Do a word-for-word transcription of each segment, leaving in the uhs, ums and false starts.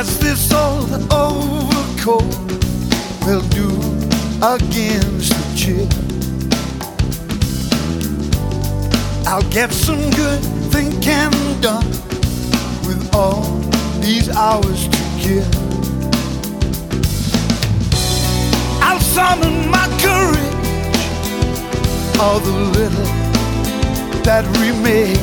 Guess this old overcoat will do against the chill. I'll get some good thinking done with all these hours to kill. I'll summon my courage, all the little that remains.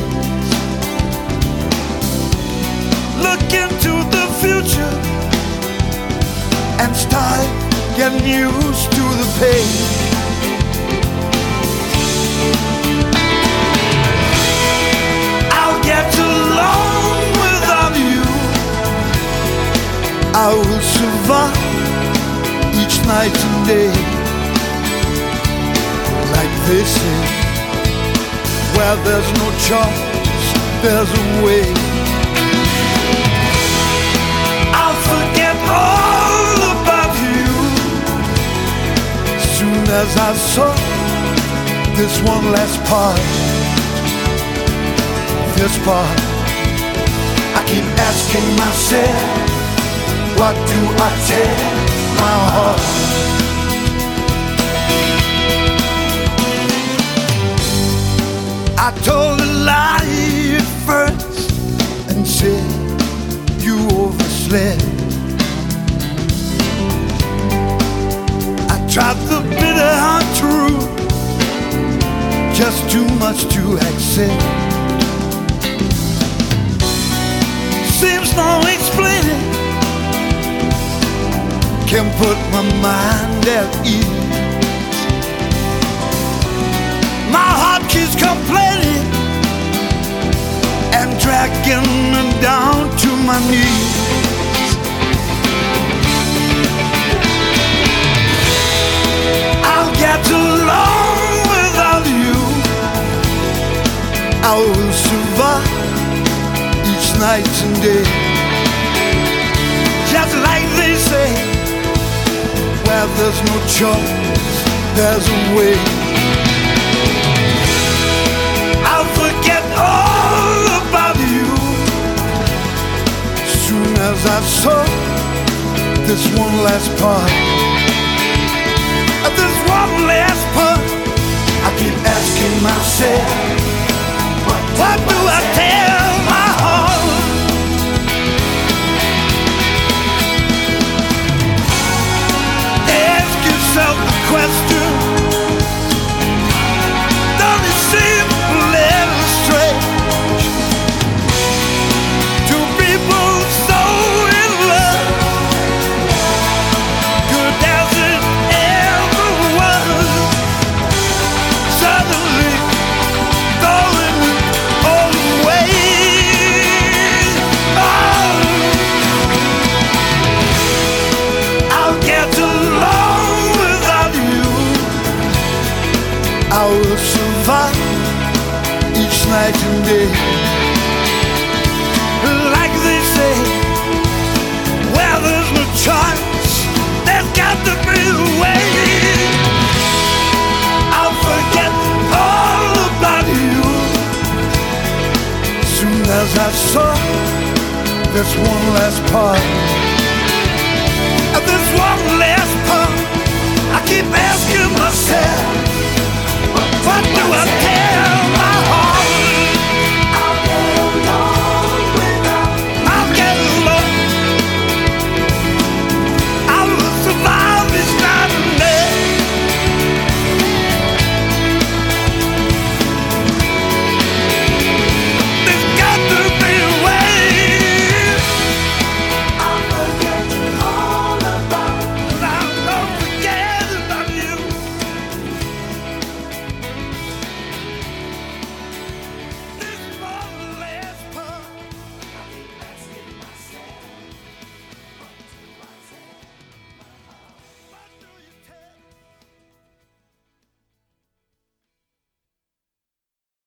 Look into the future and start getting used to the pain. I'll get along without you. I will survive each night and day. Like they say, where there's no choice, there's a way. I'll forget all about you soon as I saw this one last part. This part, I keep asking myself, what do I tell my heart? I told a lie at first and said you overslept. I tried the bitter hard truth, just too much to accept. Seems no explaining can put my mind at ease. My heart keeps complaining and dragging me down to my knees. I'll get along without you. I will survive each night and day. Just like they say, where there's no choice, there's a way. I'll forget all about you soon as I saw this one last part. This one last part, I keep asking myself, what, what do I tell my heart? Ask yourself the question, don't it seem a little strange? Two people so in love, good as it ever was, suddenly going all away. Oh, I'll get along without you. I will survive each night and day. Like they say, where there's no choice, there's got to be a way. I'll forget all about you soon as I saw this one last part. This one last part, I keep asking myself,